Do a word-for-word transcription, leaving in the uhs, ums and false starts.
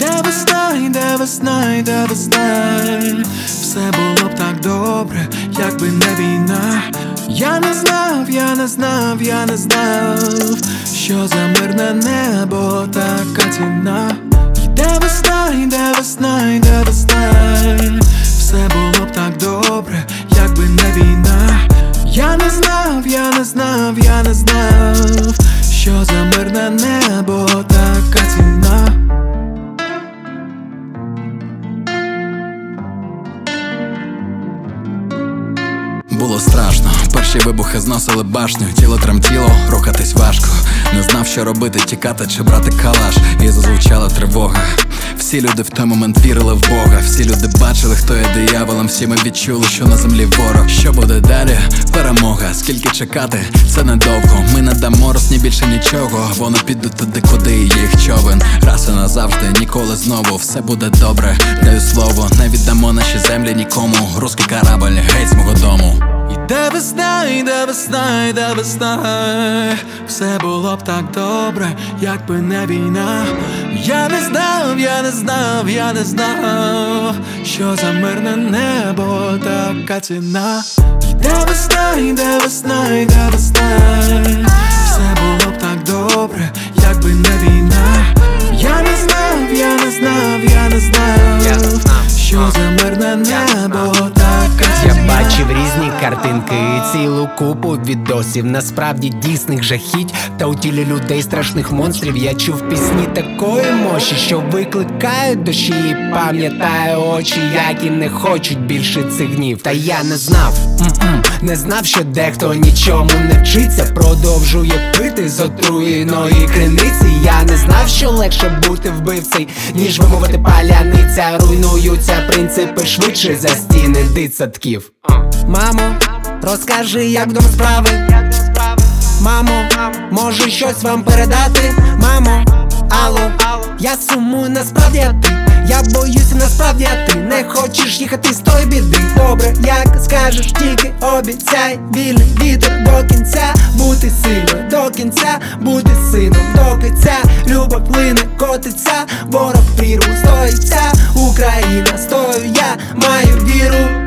Йде весна, йде весна, йде весна. Все було б так добре, якби не війна. Я не знав, я не знав, я не знав, що за мирне небо така ціна. Йде весна, йде весна, йде весна. Все було б так добре, якби не війна. Я не знав, я не знав, я не знав, що за мирне небо така ціна. Було страшно, перші вибухи зносили башню. Тіло тремтіло, рухатись важко. Не знав, що робити, тікати чи брати калаш. І зазвучала тривога. Всі люди в той момент вірили в Бога. Всі люди бачили, хто є дияволом. Всі ми відчули, що на землі ворог. Що буде далі? Перемога. Скільки чекати? Це недовго. Ми не дамо Росні більше нічого. Вони підуть туди, куди їх човен. Раз і назавжди, ніколи знову. Все буде добре, даю слово. Не віддамо наші землі нікому. Руський корабль, геть з мого дому. Йде весна, йде весна, йде весна. Все було б так добре, якби не війна. Я не знав, я не знав, я не знав, що за мирне небо така ціна. Йде весна, йде весна, йде весна. Все було б так добре, якби не війна. Я не знав, я не знав, я не знав, що за мирне небо така ціна. Я бачив різні картинки і цілу купу відосів. Насправді дійсних жахіть, та у тілі людей страшних монстрів. Я чув пісні такої мощі, що викликають душі. І пам'ятаю очі, які не хочуть більше цих днів. Та я не знав, м-м, не знав, що дехто нічому не вчиться. Продовжує пити з отруєної криниці. Я не знав, що легше бути вбивцей, ніж вимовити паляниця. Руйнуються принципи швидше за стіни дитсадків. Мамо, розкажи, як вдома справи. Мамо, можу щось вам передати. Мамо, алло, я сумую, насправді а ти. Я боюся, насправді а ти. Не хочеш їхати з тої біди. Добре, як скажеш, тільки обіцяй. Вільний вітер до кінця. Бути сильною до кінця. Бути сином до кінця. Любов плине, котиться. Ворог прірву стоїться. Україна, стою, я маю віру.